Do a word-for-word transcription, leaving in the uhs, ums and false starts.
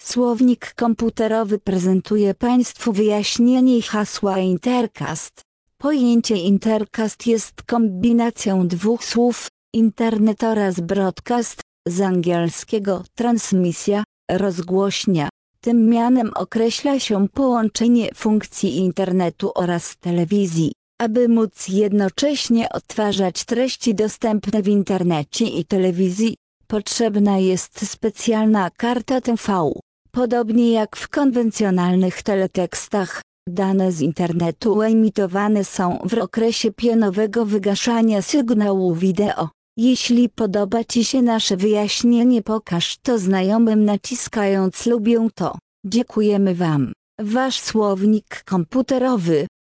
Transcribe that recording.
Słownik komputerowy prezentuje Państwu wyjaśnienie hasła Intercast. Pojęcie Intercast jest kombinacją dwóch słów, internet oraz broadcast, z angielskiego transmisja, rozgłośnia. Tym mianem określa się połączenie funkcji internetu oraz telewizji. Aby móc jednocześnie odtwarzać treści dostępne w internecie i telewizji, potrzebna jest specjalna karta T V. Podobnie jak w konwencjonalnych teletekstach, dane z internetu emitowane są w okresie pionowego wygaszania sygnału wideo. Jeśli podoba Ci się nasze wyjaśnienie, pokaż to znajomym naciskając lubię to. Dziękujemy Wam. Wasz słownik komputerowy.